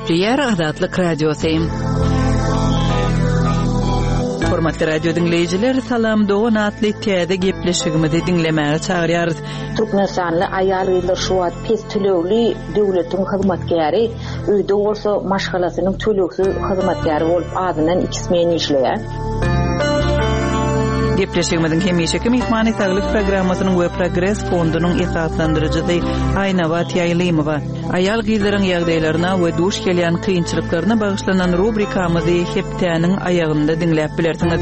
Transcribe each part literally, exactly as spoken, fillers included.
Gepleyer Azatlyk Radiosyň. Hormatly radio dinleyijiler, salam dogan atly täze gepleşigimizi dinlemäge çagyrýarys. Türkmenistanly aýallar şu wagt pes tölegli döwletiň hyzmatkäri, öýde bolsa maşgalasynyň tölegsiz hyzmatkäri bolup adynan ikismen işleýär. Gepleşigimizin hemişeki mehmany saglyk programmasynyň we progress fondunyň esaslandyrjysy Aynawat Ýaýlymowa aýal gyzlaryň ýagdaýlaryna we duş gelýän kynçylyklaryna bagyşlanan rubrikamyzy hepdäniň aýagynda dinläp bilersiňiz.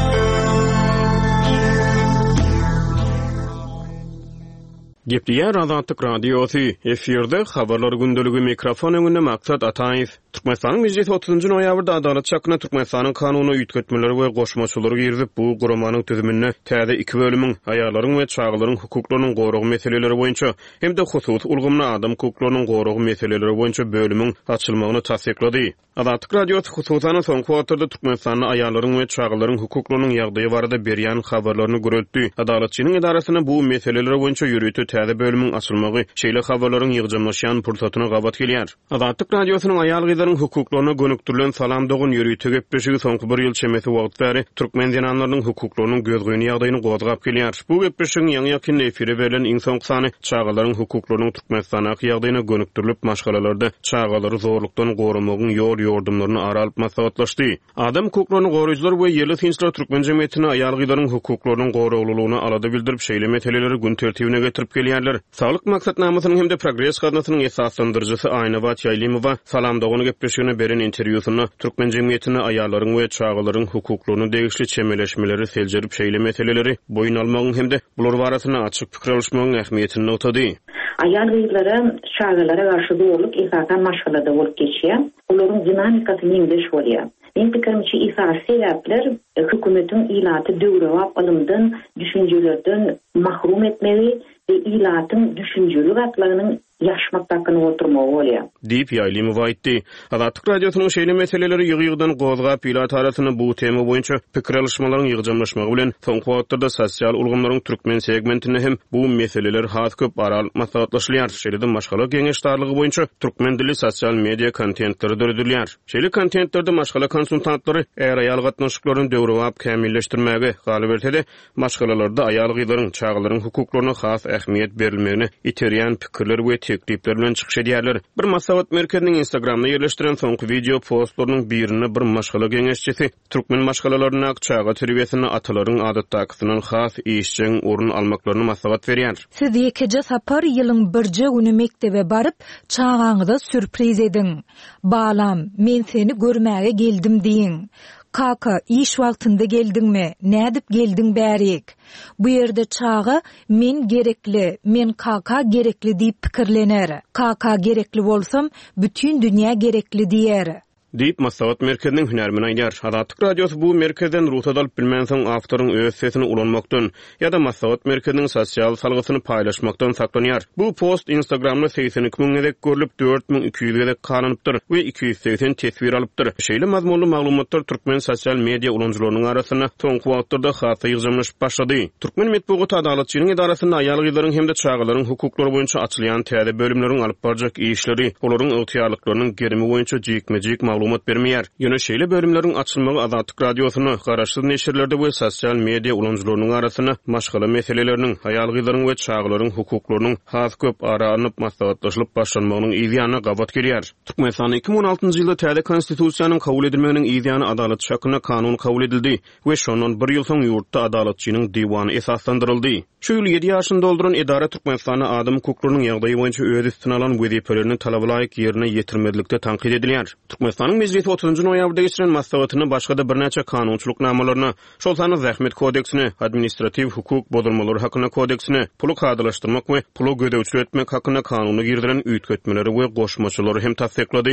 Gepleyer Azatlyk Radiosy efirde habarlar gündöligi mikrofon öňünde Maksat Ataýew. Türkmenistanyň meclisi otuzunçy noýabrda adalet çakyna Türkmenistanyň kanuny üýtgetmeleri we goşmaçylary girizip bu guramanyň tüzümine täze iki bölümiň aýallaryň we çagalaryň hukuklarynyň goragy meseleleri boýunça hem-de husus ulgamly adam hukuklarynyň goragy meseleleri boýunça bölümiň açylmagyny tasdiklady. Azatlyk Radiosy hususan soňky wagtda Türkmenistanyň aýallaryň we çagalaryň hukuklarynyň ýagdaýy barada berýän habarlaryny göreldi. Adaletçiniň idarasyna bu meseleler boýunça ýürüýte täze bölümiň açylmagy şeýle habarlaryň ýygjamlaşýan pursatyna gabat gelýär. Azatlyk Radiosynyň aýal gyzlaryň hukuklaryna gönükdirilen salam dogun ýürüýte gepleşigi soňky bir ýyl çemeti wagt bäri türkmen dinanlarynyň hukuklarynyň gözgöni ýagdaýyny gozgap gelýär. Bu gepleşigiň ýa-ni ýakyn efire berilen insan sany çagalaryň hukuklarynyň Türkmenistana ýagdaýyna gönükdirilip maşgalalarda çagalary zorlukdan goramagyň ýol ýordamlaryny aralyp maslahatlaşdy. Adam hukuklaryny goraýjylar we ýerli tinçlik türkmen jemgyýetine aýal gyzlaryň hukuklarynyň goraglygyny alada bildirip şeýle meseleleri gün tertibine getirip gelýärler. Saglyk maksatnamasynyň hem-de progress gaznasynyň esaslandyrjysy Aynawat Ýaýlymowa salam doguny gepleşigine beren interwýusyny türkmen jemgyýetine aýallaryň we çagalaryň hukuklaryny degişli çemeleşmeleri seljerip şeýle meseleleri boyun almagyň hem-de bular barasyna açyk pikir alşmagyň ähmiýetini notady. Aýal gyzlara çagalara garşy dowrluk esasan maşgalada bolup geçýär. Olaryň dinamikasy ýeňdeş bolýar. Men pikirimçe isar sebäpler hökümetin ilaty döwrewap alymdan, düşünjelerden mahrum etmegi ve ilatyň düşünjeli gatlarynyň ýaşmakdakyny oturmagy bolýar. Diýip Ýaýlymowa aýtdy. Azatlyk Radiosynyň şeýle meseleleri ýygy-ýygydan gozgap ýylat arasyny bu tema boýunça pikir alşmalaryň ýygjamlaşmagy bilen soňky wagtlarda sosial ulgamlaryň türkmen segmentine hem bu meseleler has köp aralyp maslahatlaşylýar. Şeýle maşgala geňeşdarlygy boýunça türkmen dili sosial media kontentleri döredilýär. Şeýle kontentlerde maşgala konsultantlary eger aýal gatnaşyklaryny döwrewap kämilleşdirmäge galyp etse, maşgalalarda aýal gyzlaryň çagalaryň hukuklaryna has ähmiýet berilmegini iterýän pikirler we teklipler bilen çykyş edýärler. Bir maslahat merkeziniň Instagramda ýerleşdiren soňky video postlarynyň birini bir maşgala geňeşçisi türkmen maşgalalaryna çaga terbiýesini atalaryň adatdakysynyň has işçiň orun almaklaryny maslahat berýär. Siz ýekije sapar ýylyň birje güni mektebe baryp çagaňyza sürpriz ediň. Balam, men seni görmäge geldim diýin. Kaka, iş wagtynda geldiňmi? Nädip geldiň bärik? Bu ýerde çaga men gerekli, men kaka gerekli diýip pikirlener. Kaka gerekli bolsam, bütün dünýä gerekli diýer. Diýip maslahat merkeziniň hünärmeni aýdýar. Azatlyk Radiosy bu merkezden ruhsat alyp bilmän soň awtoryň öz sesini ulanmakdan ýa-da maslahat merkeziniň sosial salgysyny paýlaşmakdan saklanýar. Bu post Instagramda seksen iki miň gedek görülip dört miň iki ýüz gedek garanypdyr we iki ýüz seksen tesbir alypdyr. Şeýle mazmunly maglumatlar türkmen sosial media ulanjylarynyň arasyna soňky wagtlarda hasy ýygjamlaşyp başlady. Türkmen medeniýet adaletçiliğiniň idarasyna aýal gyzlaryň hem-de çagalaryň hukuklary boýunça açylýan täze bölümleriň alyp barjak işleri, olaryň ygtyýarlyklarynyň gerimi boýunça jekmejek maglumat bermeýär. Ýöne şeýle bölümleriň açylmagy Azatlyk Radiosyny garaşsyz neşirlerde we sosial media ulanjylarynyň arasyna maşgala meseleleriniň, aýal gyzlaryň we çagalaryň hukuklarynyň has köp aranyp maslahatlaşylyp başlanmagynyň ýa-ni gabat gelýär. Türkmenistanyň iki miň on altyncy ýylda täze konstitusiýanyň kabul edilmeginiň ýa-ni adalet çakyna kanun kabul edildi we şondan bir ýyl soň ýurtda adaletçiniň diwany esaslandyryldy. Şu ýyl ýedi ýaşynda dolduran idara Türkmenistanyň adam hukuklarynyň ýagdaýy boýunça öz üstüne alan wezipelerini talablaýyk ýerine ýetirmedilikde tanqid edilýär. Türkmenistanyň meclisi otuzunçy noýabrda geçiren maslahatyny başga da bir näçe kanunçylyk namalaryna, şol sany zähmet kodeksini, administrativ hukuk bozulmalary hakyna kodeksini, pulu kadalaşdyrmak we pulu gödäwçilik etmek hakyna kanuny girdiren üýtgetmeleri we goşmaçylary hem tasdiklady.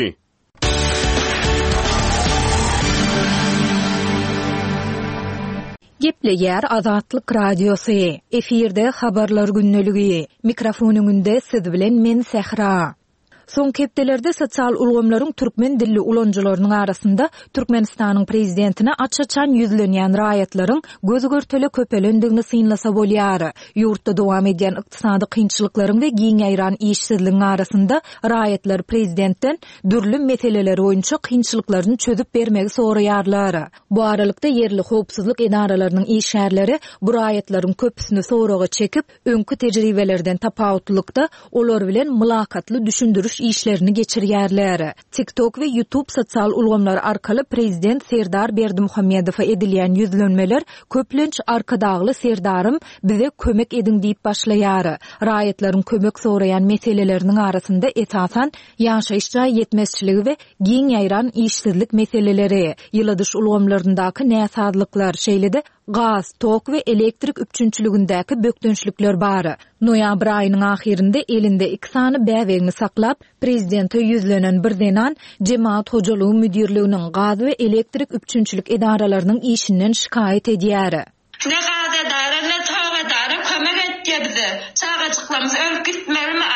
Gepleýär Azatlyk Radiosy. Efirde habarlar günneligi. Mikrofonyňda siz bilen men Sehra. Soňky hepdelerde sosial ulgamlaryň türkmen dilli ulanjylarynyň arasynda Türkmenistanyň prezidentine açaçan ýüzlenýän raýatlaryň göz görtele köpelendigini synlasa bolýar. Ýurtda dowam edýän ykdysady kynçylyklaryň we giňeýran işsizligiň arasynda raýatlar prezidentden dürli meseleler boýunça kynçylyklaryny çözüp bermegi soraýarlar. Bu aralykda yerli howpsuzlyk edaralarynyň işgärleri bu raýatlaryň köpüsini soraga çekip öňkü tejribelerden tapawutlykda olar bilen mülakatly düşündürüş işlerini geçirýärler. TikTok we YouTube sosial ulgamlar arkaly prezident Serdar Berdimuhammedowa edilýän ýüzlenmeler köplenç arkadagly Serdarym bize kömek edin diýip başlaýar. Raýatlaryň kömek soraýan meseleleriniň arasynda esasan ýaşaýyş jaý ýetmezçiligi we giňeýran işsizlik meseleleri, ýyladyş ulgamlaryndaky näsadlyklar, şeýlede gaz, tok we elektrik üçünçiligindäki bökdönçlükler bar. Noýabr aýynyň ahirinde elinde iki sany bäwegini saklap, prezidente ýüzlenen bir denan jemaat hojalygy müdirliginiň gaz we elektrik üçünçilik edaralarynyň işinden şikayet edýär. Ne gaz edara, ne tok edara kömek etdi bize. Çağaçyklarymyz ölüp gitmermi?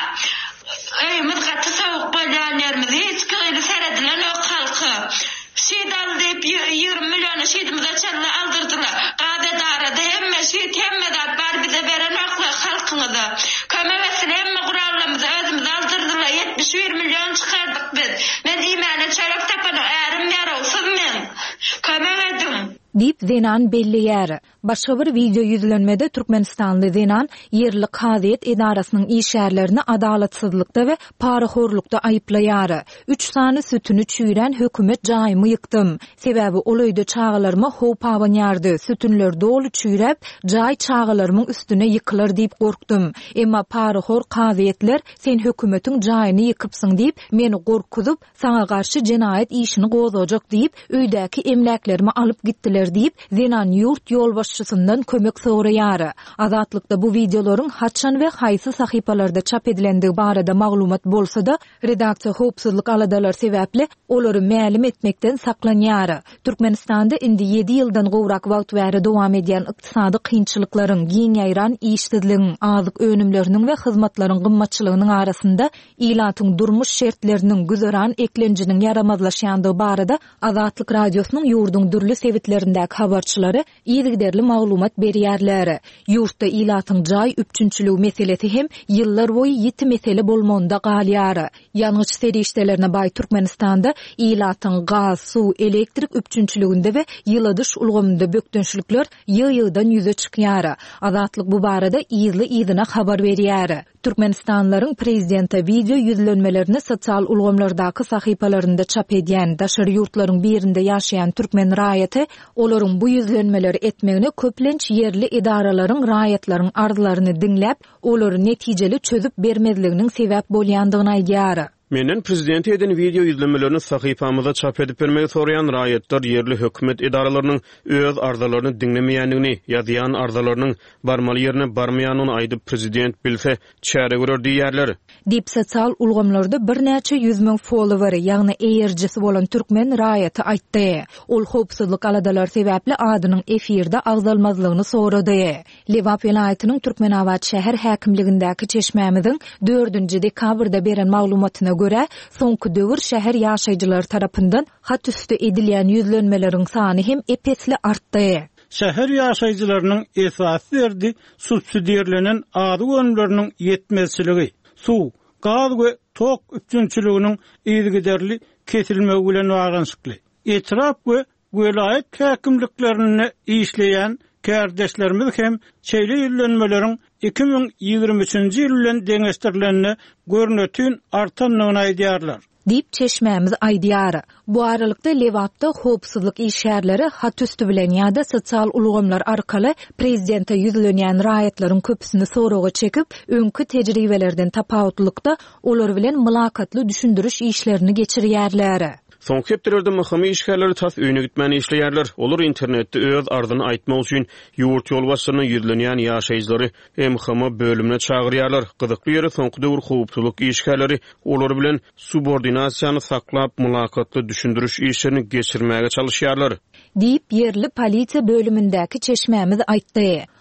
Eýimiz gaty sowuk bolýan ýerimiz hiç köýli seredilen o halky. Şeýdal diýip ýygrimi million şeýdimize çalla aldyrdylar. Gada darada hemme şeýt hemme dat bar bize beren okla halkyňyza. Kömegesiň hemme gurallarymyzy özümiz aldyrdylar. yetmiş bir million çykardyk biz. Men diýmäne çörek tapana ärim ýarawsyz men. Kömek edin diýip Zenan belliýär. Başga bir video ýüzlenmede Türkmenistanly Zenan yerli Kaziýet edarasynyň işgärlerini adalatsyzlykda we paraxorlukda aýplaýar. Üç sany sütüni çüýren hökümet jaýymy ýykdym. Sebäbi olaýda çağalarma howp abanýardy. Sütünler dolu çüýrep, jaý çağalarymyň üstüne ýykylar diýip gorkdum. Emma paraxor Kaziýetler sen hökümetiň jaýyny ýykypsyň diýip meni gorkuzyp, saňa garşy jenaýat işini gozajak diýip öýdäki emläklerimi alyp gitdiler diýip Zenan ýurt ýolbaşçysyndan kömek soraýar. Azatlykda bu videolaryň haçan we haýsy sahypalarda çap edilendigi barada maglumat bolsa-da, redaksiýa howpsuzlyk aladalar sebäpli olary mälim etmekden saklanýar. Türkmenistanda indi ýedi ýyldan gowrak wagt bäri dowam edýän ykdysady kynçylyklaryň, giňeýran işsizligiň, azyk önümleriniň we hyzmatlaryň gymmatçylygynyň arasynda ilatyň durmuş şertleriniň güzeran eklenjiniň yaramazlaşýandygy barada Azatlyk radiosynyň ýurdun dürli sebitlerinde habarçylary ýygyderli maglumat berýärler. Ýurtda ilatyň jaý üçünçiligi meselesi hem ýyllar boýy ýeti mesele bolmanda galýar. Ýanyç serişdelerine baý Türkmenistanda ilatyň gaz, suw, elektrik üçünçiliginde we ýyladyş ulgamynda bökdönçlükler ýygy-ýygydan ýüze çykýar. Azatlyk bu barada ýyly-ýygyna habar berýär. Türkmenistanlaryň prezidente video ýüzlenmelerini sosial ulgamlardaky sahypalarynda çap edýän daşary ýurtlaryň birinde ýaşaýan türkmen raýaty olaryň bu ýüzlenmeleri etmegine köplenç yerli edaralaryň raýatlaryň arzularyny diňläp, olary netijeli çözüp bermezliginiň sebäp bolýandygyny aýdýar. Menden prezident eden video ýüzlemelerini sahypamyza çap edip bermegi sorayan raýatlar yerli hökümet edaralarynyň öz arzularyny diňlemeýändigini, ýa-da arzularynyň barmaly ýerine barmaýanyny aýdyp prezident bilse çäre görür diýerler. Dip sosial ulgamlarda bir näçe ýüz ming follower, ýagny eýerjisi bolan türkmen raýaty aýtdy. Ol howpsuzlyk aladalar sebäpli adynyň efirde agzalmazlygyny sorady. Lewap vilayatynyň Türkmenawat şäher häkimligindäki çeşmämiziň dördünji dekabrda beren maglumatyna göre soňky döwür şäher ýaşaýjylary tarapyndan hat üstü edilýän ýüzlenmeleriň sany hem epesli artdy. Şäher ýaşaýjylarynyň esasy derdi subsidiýerlenen ady önümleriniň ýetmezçiligi. Suw, gaz we tok üçünçiliginiň ýygyderli kesilmegi bilen baganşykly. Etrap we welaýat häkimliklerine işleýän kärdeşlerimiz hem çeýle ýüzlenmeleriň iki ming ýygrimi üçinji ýyl bilen deňeşdirilenine görnetin artanlygyny aýdýarlar. Dip çeşmämiz aýdýar. Bu aralykda Lewapda howpsuzlyk işgärleri hat üstü bilen ýa-da sosial ulgamlar arkaly prezidente ýüzlenýän raýatlaryň köpüsini soraga çekip, öňkü tejribelerden tapawutlykda olar bilen mülakatly düşündürüş işlerini geçirýärler. Soňky hepdelerde mahkama işgärleri tas öýüne gitmäni işleýärler. Olar internetde öz arzyny aýtmak üçin ýurt ýolbaşçylygyny ýüzlenýän ýaşaýjylary M H M bölümine çagyrýarlar. Gyzykly ýere soňky döwür howpsuzlyk işgärleri olar bilen subordinasiýany saklap mülakatly düşündürüş işlerini geçirmäge çalışýarlar. Diýip yerli polisiýa bölümündäki çeşmämiz aýtdy.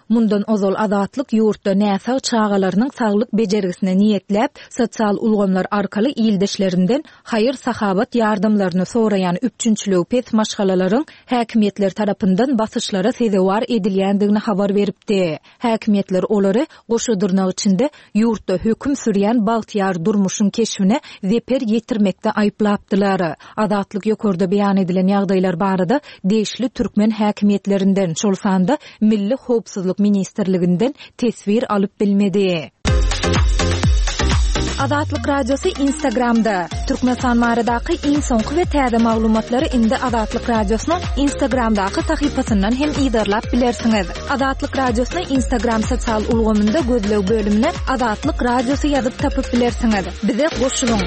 Mundan ozal adatlyk ýurtda näsa çağalarynyň saglyk bejergisine niýetlep, sosial ulgamlar arkaly ýyldaşlaryndan haýyr sahabat ýardymlaryny soraýan üçünçülük pes maşgalalaryň häkimetler tarapyndan basyşlara sezewar edilýändigini habar beripdi. Häkimetler olary goşudurnak içinde ýurtda höküm sürýän Baltyar Durmuşyň keşfine zeper ýetirmekde aýplapdylar. Adatlyk ýokurda beýan edilen ýagdaýlar barada deýişli türkmen häkimetlerinden şolsanda Milli Howpsuzlyk Ministrliginden tesvir alyp bilmedi. Adatlyk radiosu Instagramda. Türkmenistan maradaky iň soňky we täze maglumatlary indi Adatlyk radiosynyň Instagramdaky tahypasyndan hem ýydarlap bilersiňiz. Adatlyk radiosyny Instagram sosial ulgamynda gözlew bölümine Adatlyk radiosu ýazyp tapyp bilersiňiz. Bize goşulyň.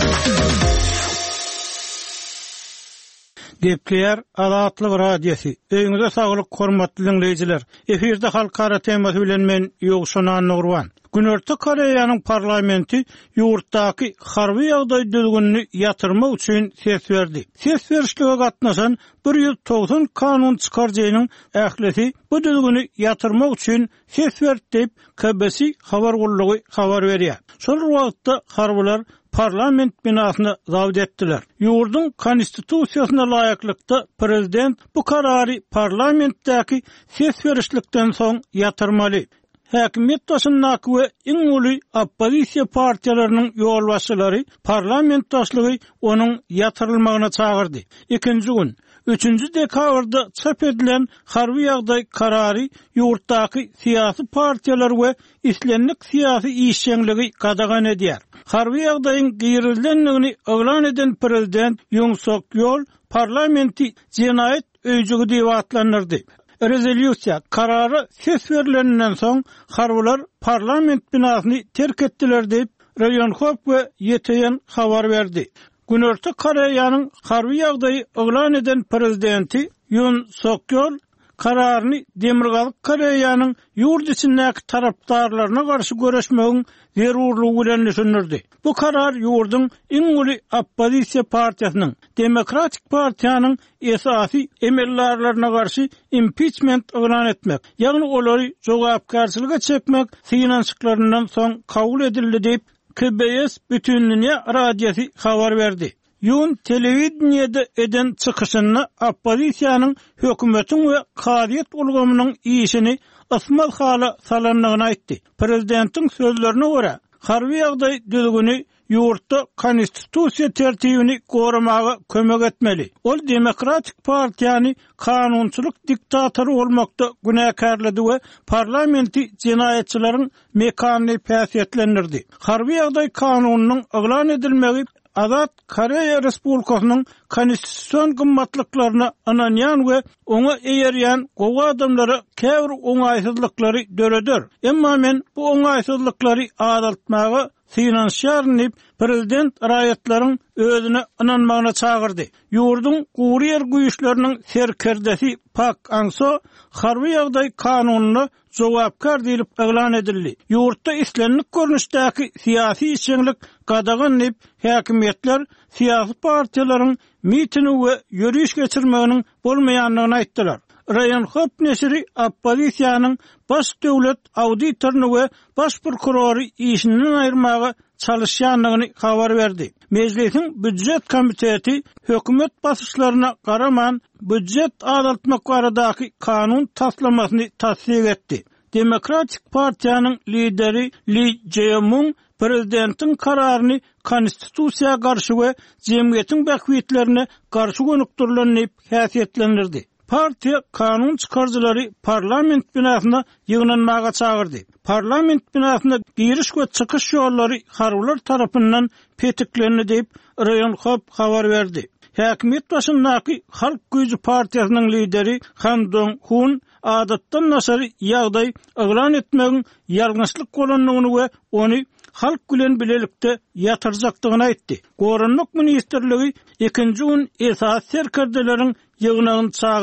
Gepler Adatlyk radiosu. Öňüňizde saglyk hormatly dinleýijiler. Eferde halkara temasy bilen men Ýogşan Nurwan. Günörtü Koreýanyň parlamenti ýurtdaky harby ýagdaý düzgünini ýatyrmak üçin ses berdi. Ses berişlige gatnaşan bir ýüz togson kanun çykarjynyň ählisi bu düzgünni ýatyrmak üçin ses berdi diýip K B S habar gullugy habar berýär. Şol wagtda harbylar parlament binasyna zawd etdiler. Ýurdun konstitusiýasyna laýyklykda prezident bu karary parlamentdäki ses berişlikden soň ýatyrmaly. Häkimet başyndaky we iň uly oppozisiýa partiýalarynyň ýolbaşçylary parlament başlygy onuň ýatyrylmagyna çagyrdy. Ikinji gün üçünçü dekabrda çap edilen harby ýagdaý karary ýurtdaky siýasy partiýalar we islenlik siýasy işçiligi gadagan edýär. Harby ýagdaýyň giýirildenligini oglan eden prezident Yoon Suk Yeol parlamenti jinayet öýjügi diýip atlanyrdy. Rezolüsiýa karary ses berilenden soň harbylar parlament binasyny terk etdiler diýip Rayonhop we Y T N habar berdi. Günörtü Koreýanyň harby ýagdaýy oglan eden prezidenti Yoon Suk Yeol kararyny Demirgalyk Koreýanyň ýurt içindäki tarapdarlaryna garşy göreşmegiň zerurlugy bilen düşünürdi. Bu karar ýurdun iň uly oppozisiýa partiýasynyň, Demokratik partiýanyň esasy emellerlerine garşy impeachment oglan etmek, ýagny olary jogapkarçylyga çekmek synançyklarynyň soň kabul edildi diýip K B S Bütünlüğe radyosu habar verdi. Yoon televizyonda eden çıkışını oppozisiýanyň hökümetin we kadyet ulgamynyň işini ısmal hala salanlygyny aýtdy. Prezidentiň sözlerine görä, harby ýagdaý düzgüni ýurtda konstitusiýa tertibini goramaga kömek etmeli. Ol Demokratik partiýany kanunçylyk diktatory bolmakda günäkärledi we parlamenti jinayetçilerin mekanyny päsiýetlendirdi. Harby ýagdaý kanunynyň oglan edilmegi Azat Koreýa Respublikasynyň konstitusiýon gymmatlyklaryna ananýan we oňa eýerýän gowy adamlara käbir oňaýsyzlyklary döredir. Emma men bu oňaýsyzlyklary azaltmagy synanşýarnyp prezident raýatlaryň özüne inanmagyna çagyrdy. Ýurdun gurýer güýçleriniň serkerdesi Pak Angso harby ýagdaý kanunyny jogapkar diýilip eglan edildi. Ýurtda islenlik görnüşdäki siýasy işçilik gadaganyp häkimetler siýasy partiýalaryň mitini we ýürüş geçirmeginiň bolmaýanlygyny aýtdylar. Rayonhop neşri oppozisiýanyň baş döwlet auditoryny we baş prokurory işinden aýyrmagy çalışýanlygyny habar berdi. Meclisiň büdjet komiteti hökümet basyşlaryna garaman büdjet azaltmak baradaky kanun taslamasyny tasdik etdi. Demokratik partiýanyň lideri Lee Jae-myung prezidentiň kararyny konstitusiýaga garşy we jemgyýetiň bäkbetlerine garşy gönükdirlenip häsiýetlendirdi. Partiýa kanun çykarjylary parlament binasyna ýygnanmaga çagyrdy. Parlament binasyna giriş we çykyş ýollary harbylar tarapyndan petiklerini diýip Rayonhop habar berdi. Häkimet başyndaky Halk Güýji partiýasynyň lideri Han Dong-hun adatdan nasary ýagdaý oglan etmegiň ýalňyşlyk bolanlygyny we ony halk bilen bilelikde ýatyrjakdygyny aýtdy. Gorunluk ministrligi ikinji gün esas serkerdeleriň ýygnagyny çagyryp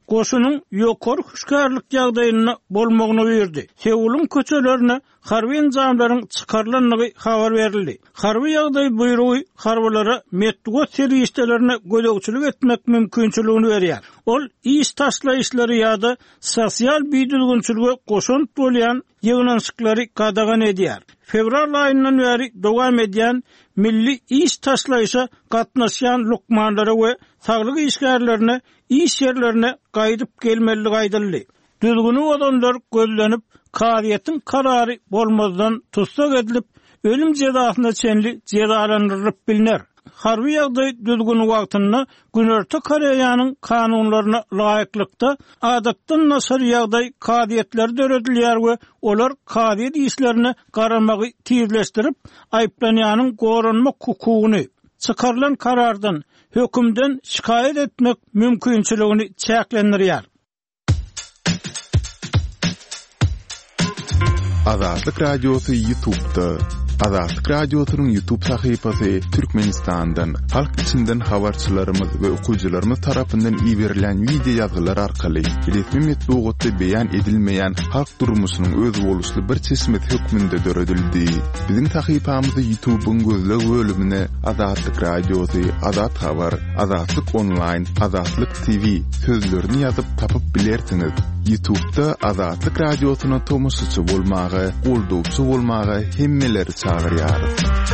goşunun ýokary huşkarlyk ýagdaýyna bolmagyny berdi. Seulun köçelerine harby enzamlaryň çykarlanlygy habar berildi. Harby ýagdaý buyrugy harbalara metro serwislerine gölegçilik etmek mümkinçiligini berýär. Ol iş taşlaýyşlary ýa-da sosial biýdilgünçiligi goşun bolýan ýygnançyklary gadagan edýär. Fevral aýyndan beri dowam edýän milli iş taşlaýyşa gatnaşan lukmanlara we saglyk işgärlerine iş yerlerine gaýdyp gelmeligi aýdyldy. Düzgünü olanlar gözlenip kariyetin kararı bolmazdan tutsak edilip ölüm cezasyna çenli cezalandırılıp biliner. Harby ýagdaý düzgün wagtyna Günerti Koreýanyň kanunlaryna laýyklykda adatdan nasar ýagdaý kadiýetler döredilýär we olar kadiýet işlerini garamagy tizleşdirip aýplanýanyň goranma hukugyny çykarlan karardan hökümden şikayet etmek mümkinçiligini çäklendirýär. Azatlyk Radiosu YouTube'da. Azatlyk Radiosu'nun YouTube sahypasy Türkmenistan'dan, halk içinden habarçylarymyz we okuwçylarymyz tarapyndan iýerilen video ýazgylar arkaly resmi metbuatda beýan edilmeýän halk durmuşynyň öz boluşly bir çeşmet hökmünde döredildi. Biziň sahypamyzda YouTube'un gözleg bölümine Azatlyk Radiosu, Azat Habar, Azatlyk Online, Azatlyk T V sözlerini ýazyp tapyp bilersiňiz. YouTube'da Azatlyk Radiosu'na tomoşçy bolmagy, goldawçy bolmagy hemmeleri çağırýar.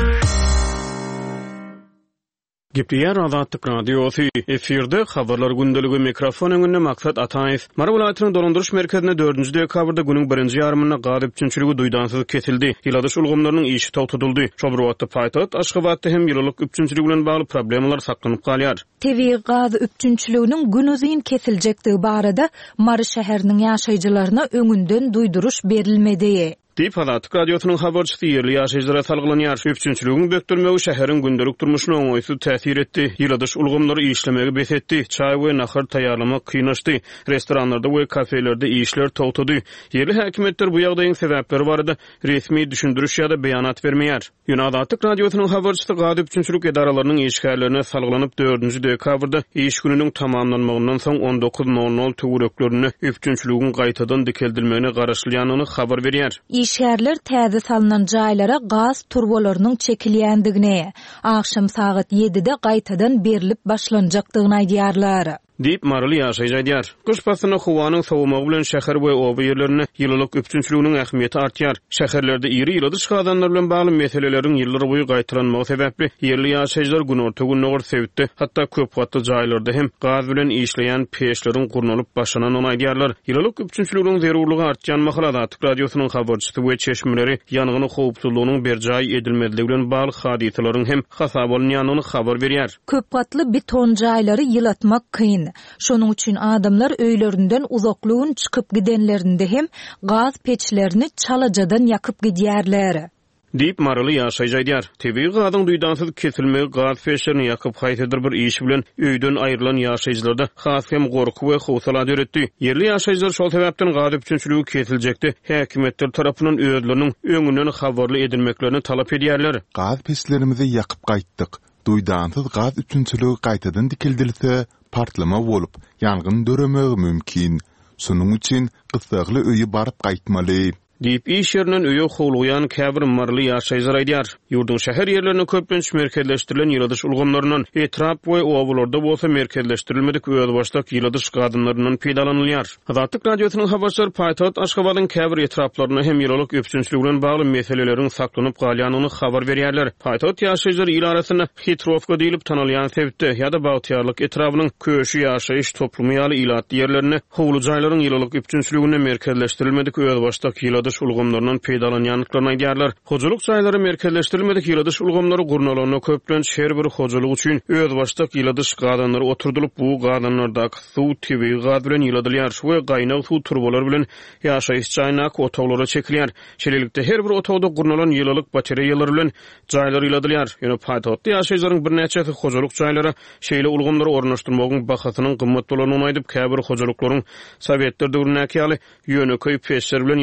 Gepleýär Azatlyk Radiosu efirde habarlar gündeligi mikrofon öňünde Maksat Ataýew. Mara welaýatynyň dolandyrys merkezine dördünji dekabrda günüň birinji ýarymyna gady üçinçiligi duýdansyz kesildi. Ýyladyş ulgamlarynyň işi togtudyldy. Şobrowatda paýtat, Aşgabatda hem ýylylyk üçinçiligi bilen bagly problemler saklanyp galýar. Tevi gady üçinçiliginiň günüzin kesiljekdigi barada Mara şäheriniň ýaşaýjylaryna öňünden duýduruş berilmedi. Dip Azatlyk Radiosynyň habarçysy ýerli ýaşaýjylara salgylanyar. Üçinçiligiň bökdürmegi şäheriň gündelik durmuşyna oňaýsy täsir etdi. Ýyladyş ulgamlary işlemegi besetdi. Çaý we nahar taýýarlamak kynlaşdy. Restoranlarda we kafelerde işler togtady. Ýerli häkimetler bu ýagdaýyň sebäpleri barada resmi düşündürüş ýa-da beýanat bermeýär. Ýöne Azatlyk Radiosynyň habarçysy gady üçinçilik edaralarynyň işgärlerine salgylanyp dördünji dekabrda iş gününiň tamamlanmagyndan soň on dokuz nol nol töwereklerini üçinçiligiň gaýtadan dikeldilmegine garaşlýanyny habar berýär. İşgärler täze salynan jaýlara gaz turbolarynyň çekilýändigine, akşam saat ýedide gaýtadan berilip başlanjakdygyny aýdýarlar. Dip Marly ýaşaýjar. Kış pasyna howanyň sowumagy bilen şäher we oba ýerlerine ýylylyk üçinçiliginiň ähmiýeti artýar. Şäherlerde iri ýyladyş gadanlar bilen bagly meseleleriň ýyllar boýy gaýtaranmagy sebäpli ýerli ýaşaýjylar günorta gün nogor sevitdi. Hatda köp gatly jaýlarda hem gaz bilen işleýän peşleriň gurnulyp başlanan aýdýarlar. Ýylylyk üçinçiliginiň zerurlygy artýan mahala Azatlyk Radiosynyň habarçysy we çeşmeleri ýanygyny howpsuzlygynyň berjaý edilmediligi bilen bagly hadisalaryň hem hasap bolunýanyny habar berýär. Köp gatly beton jaýlary ýylatmak kyn. Şonuň üçin adamlar öýlerinden uzaklygyň çykyp gidenlerinde hem gaz peçlerini çalajadan ýakyp gidýärler. Dip Marly ýaşaýjar. Tebii gadyň duýdansyz kesilmegi gaz peşlerini ýakyp haýsydyr bir iş bilen öýden aýrylan ýaşaýjylarda has hem gorky we howsala döretdi. Ýerli ýaşaýjylar şol sebäpden gady üçinçiligi kesiljekdi. Häkimetler tarapyndan özleriniň öňünden habarly edilmeklerini talap edýärler. Gaz peşlerimizi ýakyp gaýtdyk. Duýdansyz gaz üçinçiligi gaýtadan dikildilse partlama bolup ýangyn döremegi mümkin. Şonuň üçin gysagly öýe baryp gaýtmaly. Dip iş ýeriniň öýe howluyan käbir Marly ýaşaýjylar aýdýar. Ýurdun şäher ýerlerini köpünç merkezleşdirilen ýyladyş ulgamlarynyň etrap we owalarda bolsa merkezleşdirilmedik öz başlyk ýyladyş gadynlarynyň peýdalanylýar. Azatlyk Radiosynyň habarçylary paýtat Aşgabatyň käbir etraplaryna hem ýylylyk üçinçilik bilen bagly meseleleriň saklanyp galýanyny habar berýärler. Paýtat ýaşaýjylar ýyl arasyna Hitrowka diýilip tanalýan sebäpde ýa-da Bagtyarlyk etrapynyň köşü ýaşaýyş toplumy ýaly ilat ýerlerini howlu jaýlaryň ýylylyk üçinçiligine merkezleşdirilmedik öz başlyk ýyladyş ulgamlarynyň peýdalanýanlyklaryny aýdýarlar. Hojalyk jaýlary merkezleşdirilmedik ýyladyş ulgamlary gurnalaryna köplenç her bir hojalyk üçin öz başlyk ýyladyş gadanlary oturdulyp bu gadanlardaky suw tebii gaz bilen ýyladylýar we gaýnak suw turbolary bilen ýaşaýyş jaýyna otoglara çekilýär. Şeýlelikde her bir otogda gurnalan ýylylyk bateriýalary bilen jaýlar ýyladylýar. Ýöne paýtatda ýaşaýjylaryň bir näçesi hojalyk jaýlara şeýle ulgamlary ornaşdyrmagyň bahasynyň gymmat bolanyny aýdyp käbir hojalyklaryň sowetler döwründäki ýaly ýöneköý peşler bilen ýyladylýanyny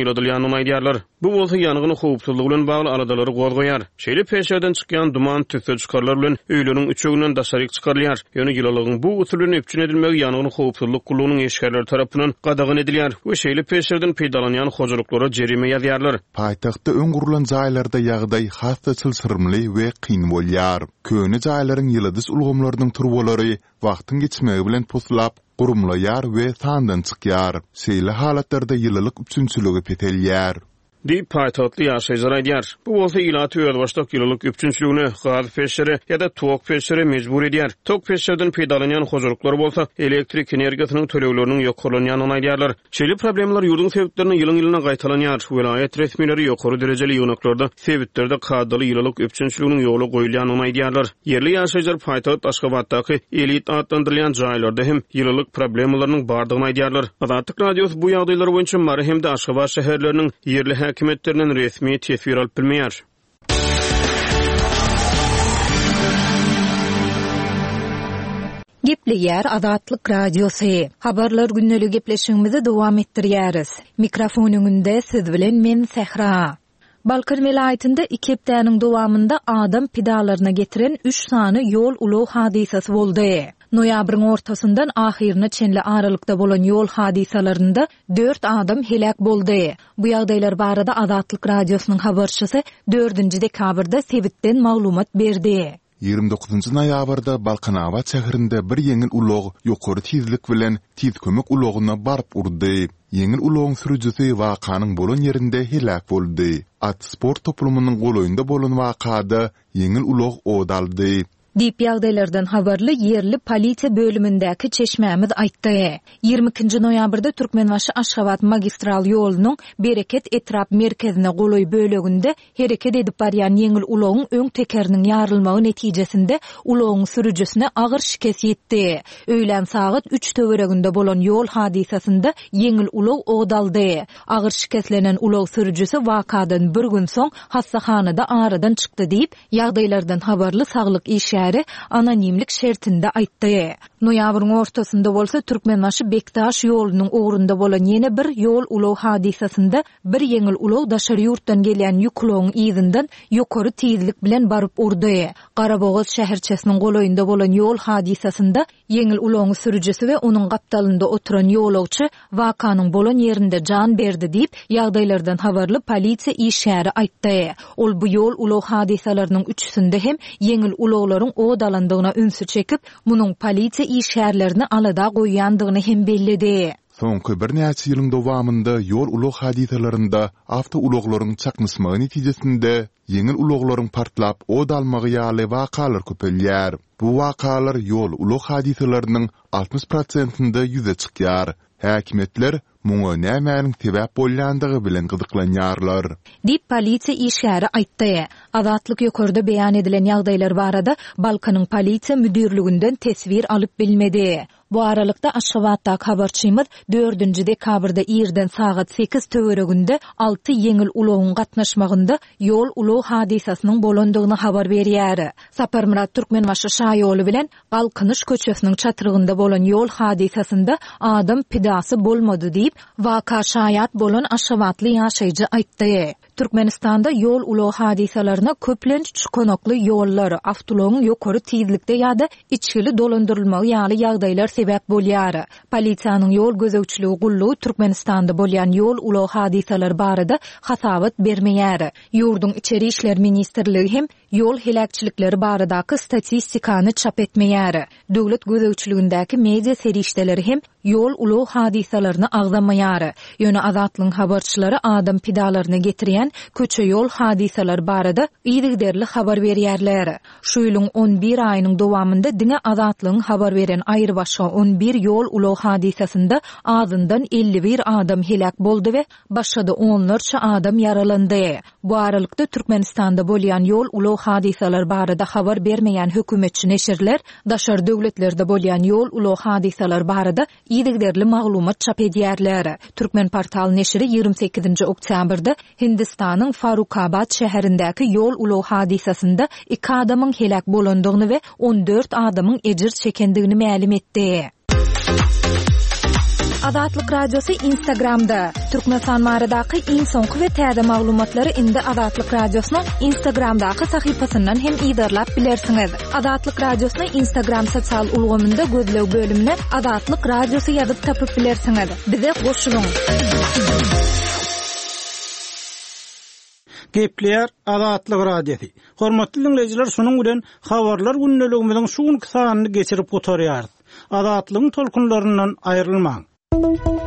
aýdýarlar. Bu bolsa ýanygyň howpsuzlygy bilen bagly aladalary gozgoýar. Şeýle peşerden çykýan duman tüse çykarlar bilen öýleniň üçüginden daşaryk çykarylýar. Ýöne ýylalygyň bu usulyny öpçün edilmegi ýanygyň howpsuzlyk gulunyň eşgärleri tarapyndan gadagan edilýär we şeýle peşerden peýdalanýan hojuluklara jerime ýazýarlar. Paýtagtda öň gurulan jaýlarda ýagdaý hassa çylsyrmly we kyn bolýar. Köne jaýlaryň ýyldys ulgamlarynyň turbolary wagtyň geçmegi bilen puslap gurumlaýar we sandan çykýar. Şeýle halatlarda ýylylyk üçünçüligi petelýär. Di paytatly ýaşaýjar aýdýar. Bu bolsa ilaty öwrbaşdak ýylylyk üçünçüligini gaz peşeri ýa-da tok peşeri mejbur edýär. Tok peşerden peýdalanýan hojuluklar bolsa elektrik energiýasynyň tölegleriniň ýokurlanýanyny aýdýarlar. Çeýle problemler ýurdun sebitlerini ýylyň-ýylyna gaýtalanýar. Welayet resmileri ýokary derejeli ýonaklarda sebitlerde kadaly ýylylyk üçünçüliginiň ýoly goýulýanyny aýdýarlar. Yerli ýaşaýjar paýtat Aşgabatdaky elit adlandyrylýan jaýlarda hem ýylylyk problemlarynyň bardygyny aýdýarlar. Azatlyk radiosu bu ýagdaýlar boýunça Mary hem de Aşgabat şäherleriniň yerli häkimetleriniň resmi tesir alyp bilmeýär. Gepleýär Azatlyk radiosu. Habarlar günneligi gepleşigimizi dowam etdirýäris. Mikrofon öňünde siz bilen men Sehra. Balkar vilayetinde iki hepdäniň dowamında adam pidalaryna getiren üç sany ýol ulag hadisesi boldy. Noýabryň ortasyndan ahyrına çenli aralykda bolan ýol hadisalarynda dört adam helak boldy. Bu ýagdaýlar barada Azatlyk radiosynyň habarçysy dördünji dekabrda sebitden maglumat berdi. ýygrimi dokuzunji noýabrda Balkanawat şäherinde bir ýeňil ulag ýokary tizlik bilen tiz kömek ulagyna baryp urdy. Ýeňil ulagyň sürüjisi wakanyň bolan ýerinde helak boldy. At sport toplumynyň golaýynda bolan wakada ýeňil ulag odaldy. Dip ýagdaýlardan habarly yerli polisiýa bölümündäki çeşmämiz aýtdy. ýygrimi ikinji noýabrda Türkmenbaşy Aşgabat magistral ýolunyň Bereket etrap merkezine goloý böleginde hereket edip barýan ýeňil ulagyň öň tekeriniň ýarylmagy netijesinde ulagyň sürüjisine agyr şikes ýetdi. Öýlen sagat üç töwereginde bolan ýol hadisasynda ýeňil ulag ogdaldy. Agyr şikeslenen ulag sürüjisi wakadan bir gün soň hastahanada aradan çykdy diýip ýagdaýlardan habarly saglyk işi anonimlik şertinde aýtdy. Noýabryň ortasynda bolsa Türkmenbaşy Bektaş ýolunyň ugrunda bolan ýene bir ýol ulag hadisasynda bir ýeňil ulag daşary ýurtdan gelýän ýük ulagyň ýygynden ýokary tizlik bilen baryp urdy. Garabogaz şäherçesiniň golaýynda bolan ýol hadisasynda ýeňil ulagyň sürüjisi we onuň gapdalynda oturan ýolagçy wakanyň bolan ýerinde jan berdi diýip ýagdaýlardan habarly polisiýa işgäri aýtdy. Ol bu ýol ulag hadisalarynyň üçüsinde hem ýeňil ulaglaryň o dalandygyna ünsü çekip, munyň polisiýa işgärlerini alada goýýandygyny hem bellidi. Soňky bir näçe ýylyň dowamında ýol ulag hadisalarynda awto ulaglaryň çakmysmagy netijesinde ýeňil ulaglaryň partlap o dalmagy ýaly wakalar köpelýär. Bu wakalar ýol ulag hadisalarynyň altmış prosentinde ýüze çykýar. Häkimetler muňa nämäniň sebäp bolýandygy bilen gyzyklanýarlar. Dip polisiýa işgäri aýtdy. Azatlyk ýokarda beýan edilen ýagdaýlar barada Balkanyň polisiýa müdürliginden tesbir alyp bilmedi. Bu aralykda Aşgabatdaky habarçymyz dördünji dekabrda ýerden sagat sekiz töwereginde alty ýeňil ulagyň gatnaşmagynda ýol ulag hadisasynyň bolandygyny habar berýär. Saparmurat Türkmenbaşy şaýoly bilen Balkanyş köçesiniň çatyrygynda bolan ýol hadisasynda adam pidasy bolmady diýip waka şaýat bolan Aşgabatly ýaşaýjy aýtdy. Türkmenistanda ýol ulag hadisalaryna köplenç çukonokly ýollar, awtolaryň ýokary tizlikde ýa-da içkili dolandyrylmagy ýaly ýagdaýlar sebäp bolýar. Polisiýanyň ýol gözegçiligi gullugy Türkmenistanda bolýan ýol ulag hadisalary barada hasabat bermeýär. Ýurdun içeri işler ministrligi hem ýol helakçylikleri baradaky statistikany çap etmeýär. Döwlet gözegçiligindäki media serişdeleri hem ýol ulag hadisalaryny agzamaýar. Ýöne Azatlyň habarçylary adam pidalaryna getirýän köçe ýol hadisalary barada ýygyderli habar berýärler. Şu ýylyň on bir aýynyň dowamında diňe Azatlyň habar beren aýry başga on bir ýol ulag hadisasynda azyndan elli bir adam helak boldy we başga onlarça adam yaralandy. Bu aralykda Türkmenistanda bolýan ýol ulag hadisalary barada habar bermeýän hökümetçi neşirler daşary döwletlerde bolýan ýol ulag hadisalary barada ýygyderli maglumat çap edýärler. Türkmen portal neşiri ýygrimi sekizinji oktýabrda Hindistanyň Farukabad şäherindäki ýol ulag hadisasynda iki adamyň helak bolandygyny we on dört adamyň ejir çekendigini ma'lum etdi. Azatlyk Radiosu Instagramda. Türkmenistan maradaky iň soňky we täze maglumatlary indi Azatlyk Radiosynyň Instagramdaky sahypasyndan hem ýydarlap bilersiňiz. Azatlyk Radiosynyň Instagram sosial ulgamynda gözlew bölümine Azatlyk Radiosu ýazyp tapyp bilersiňiz. Bize goşulyň. Gepler Azatlyk Radiosu. Hormatly dinleyijiler, şunuň bilen habarlar günneligimiziň şuň kysanyny geçirip oturýarys. Azatlygyň tolkunlaryndan aýrylmaň.